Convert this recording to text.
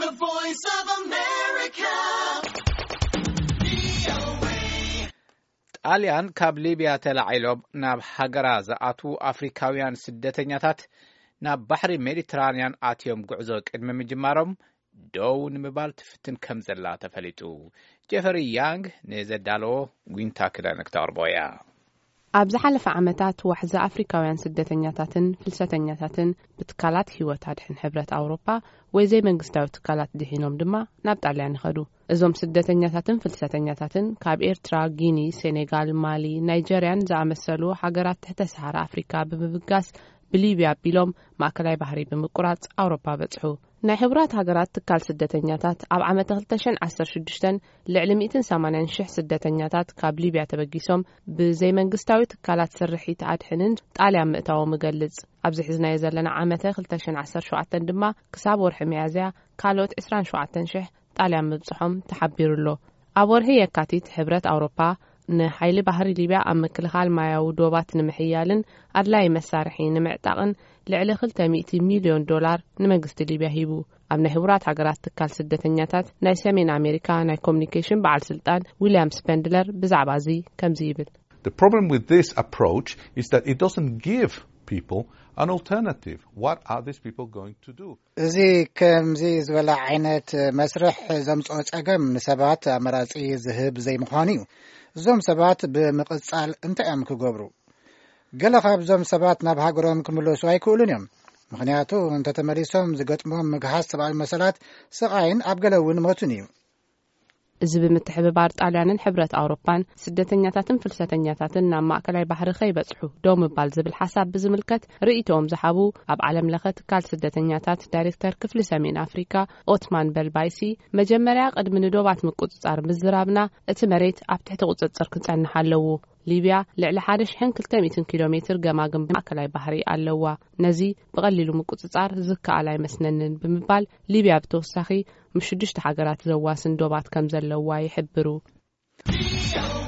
The Voice of America. ጣልያን ካብ ሊብያ ተላዒሎም ናብ ሃገራ ዝኣቱ አፍሪካውያን ስደተኛታት ናብ ባሕሪ ሜዲትራንያን ኣትዮም ጉዕዞ ቅድሚ ምጅማሮም ደው ንምባል ትፍትን ከም ዘላ ተፈሊጡ ጀፈሪ ያንግ ነዘዳለዎ ጉንታ ክዳን ክተርቦያ ኣብ ዝሓለፈ ዓመታት ዋሕዛ አፍሪካውያን ስደተኛታትን ፍልሰተኛታትን ብትካላት ህይወት አድሕን ሕብረት አውሮፓ ወይ ዘይ መንግስታዊ ትካላት ድሒኖም ድማ ናብ ጣልያን ይኸዱ እዞም ስደተኛታትን ፍልሰተኛታትን ካብ ኤርትራ፣ ጊኒ፣ ሴኔጋል፣ ማሊ፣ ናይጀሪያን ዝኣመሰሉ ሃገራት ትሕተ ሰሃራ አፍሪካ ብምብጋስ ብሊብያ ቢሎም ማእከላይ ባህሪ ብምቁራጽ አውሮፓ በጽሑ ናይ ሕብራት ሃገራት ትካል ስደተኛታት ኣብ ዓመት 2016 ልዕሊ 180,000 ስደተኛታት ካብ ሊብያ ተበጊሶም ብዘይ መንግስታዊ ትካላት ስርሒት አድሕንን ጣልያን ምእታዎም ይገልጽ ኣብዚ ሕዝናዮ ዘለና ዓመት 2017 ድማ ክሳብ ወርሒ ሚያዝያ ካልኦት 27,000 ጣልያን ምብጽሖም ተሓቢሩሎ ኣብ ወርሒ የካቲት ሕብረት አውሮፓ ንሓይሊ ባህሪ ሊብያ ኣብ ምክልኻል ማያዊ ዶባት ንምሕያልን ኣድላይ መሳርሒ ንምዕጣቕን ልዕሊ 200 ሚልዮን ዶላር ንመንግስቲ ሊብያ ሂቡ ኣብ ናይ ሕብራት ሃገራት ትካል ስደተኛታት ናይ ሰሜን አሜሪካ ናይ ኮሙኒኬሽን በዓል ስልጣን ዊሊያም ስፔንድለር ብዛዕባ እዚ ከምዚ ይብል The problem with this approach is that it doesn't give people an alternative. What are these people going to do? እዚ ከምዚ ዝበላ ዓይነት መስርሕ ዘምጽኦ ጸገም ንሰባት ኣመራጺ ዝህብ ዘይምዃኑ እዩ እዞም ሰባት ብምቕጻል እንታይ እዮም ክገብሩ ገለ ካብዞም ሰባት ናብ ሃገሮም ክምለሱ ኣይክእሉን እዮም ምክንያቱ እንተተመሊሶም ዝገጥሞም ምግሃስ ሰብኣዊ መሰላት ስቃይን ኣብ ገለ እውን ሞቱን እዩ እዚ ብምትሕብባር ጣልያንን ሕብረት አውሮፓን ስደተኛታትን ፍልሰተኛታትን ናብ ማእከላይ ባህሪ ከይበጽሑ ደው ምባል ዝብል ሓሳብ ብዝምልከት ርእይቶም ዝሓቡ ኣብ ዓለም ለኸ ትካል ስደተኛታት ዳይሬክተር ክፍሊ ሰሜን አፍሪካ ኦትማን በልባይሲ መጀመርያ ቅድሚ ንዶባት ምቁጽጻር ምዝራብና እቲ መሬት ኣብ ትሕቲ ቁጽጽር ክጸንሕ ኣለዎ ሊብያ ልዕሊ 1,200 ኪሎ ሜትር ገማግም ማእከላይ ባህሪ ኣለዋ ነዚ ብቐሊሉ ምቁጽጻር ዝከኣል ኣይመስለንን ብምባል ሊብያ ብተወሳኺ 6 ሃገራት ዘዋስን ዶባት ከም ዘለዋ ይሕብሩ